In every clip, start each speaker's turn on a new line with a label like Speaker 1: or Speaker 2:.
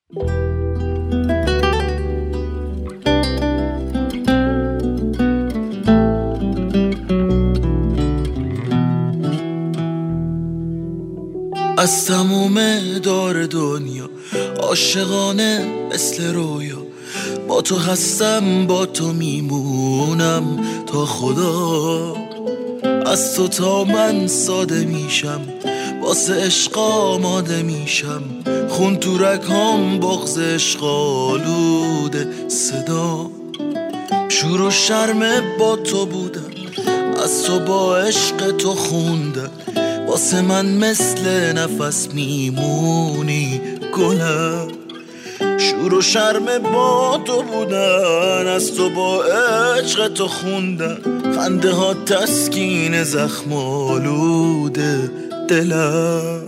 Speaker 1: از تموم دار دنیا عاشقانه مثل رویا، با تو هستم با تو میمونم تا خدا. از تو تا من ساده میشم، واسه عشق آماده میشم، خون تو رگام بغض عشق آلوده صدا. شور و شرم با تو بودم، از تو با عشق تو خوندم، واسه من مثل نفس میمونی گلم. شور و شرم با تو بودن، از تو با عشق تو خوندن، خنده ها تسکین زخم آلوده دلم.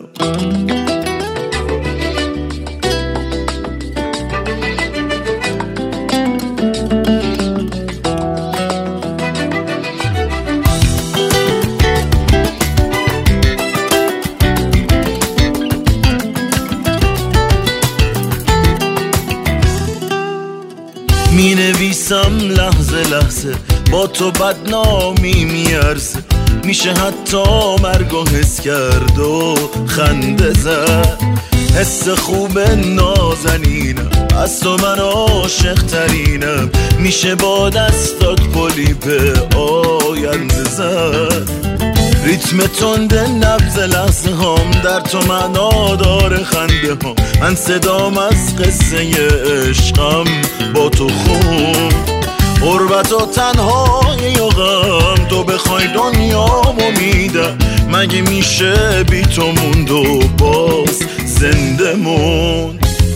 Speaker 1: می نویسم لحظه لحظه، با تو بدنامی میارزه، میشه حتی مرگو حس کرد و خنده زد. حس خوب نازنینم، از تو من عاشق ترینم، میشه با دستات پلی به آینده زد. ریتم تند نبض لحظه هم در تو معنا داره، خنده هم من صدام از قصه عشقم با تو خون. غربت و تنهایی و غم، تو بخوای دنیامو میدم، مگه میشه بی تو موند و باز زنده موند.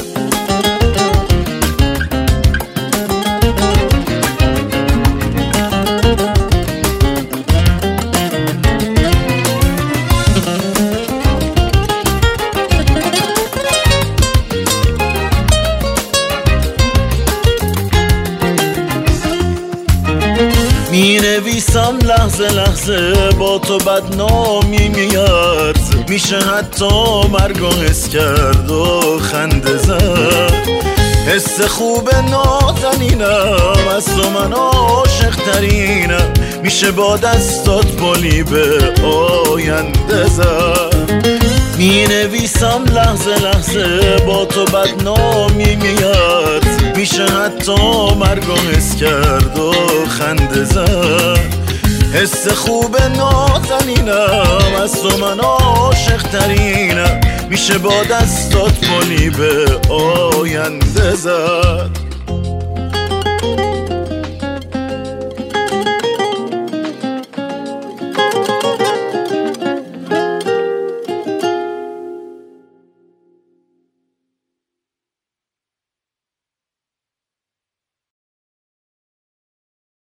Speaker 1: می نویسم لحظه لحظه، با تو بدنامی میارزه، میشه حتی مرگو حس کرد و خنده زد. حس خوب نازنینم، از تو من عاشق ترینم، میشه با دستات پلی به آینده زد. می نویسم لحظه لحظه، با تو بدنامی میارزه، میشه حتی مرگو حس کرد و خنده زد. حس خوب نازنینم، از تو من عاشق ترینم، میشه با دستات پلی به آینده زد.